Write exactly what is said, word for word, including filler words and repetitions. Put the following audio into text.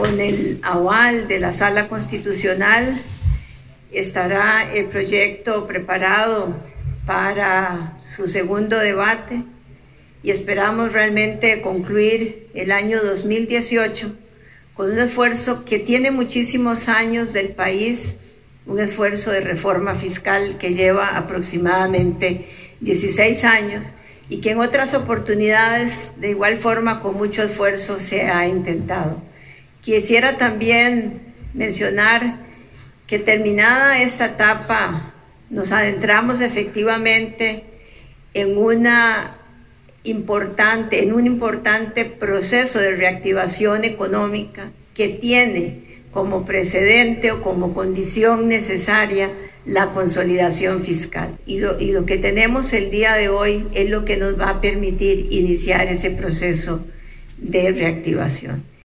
con el aval de la Sala Constitucional estará el proyecto preparado para su segundo debate y esperamos realmente concluir el año dos mil dieciocho con un esfuerzo que tiene muchísimos años del país, un esfuerzo de reforma fiscal que lleva aproximadamente dieciséis años y que en otras oportunidades de igual forma con mucho esfuerzo se ha intentado. Quisiera también mencionar que terminada esta etapa nos adentramos efectivamente en una importante, en un importante proceso de reactivación económica que tiene como precedente o como condición necesaria la consolidación fiscal. Y lo, y lo que tenemos el día de hoy es lo que nos va a permitir iniciar ese proceso de reactivación.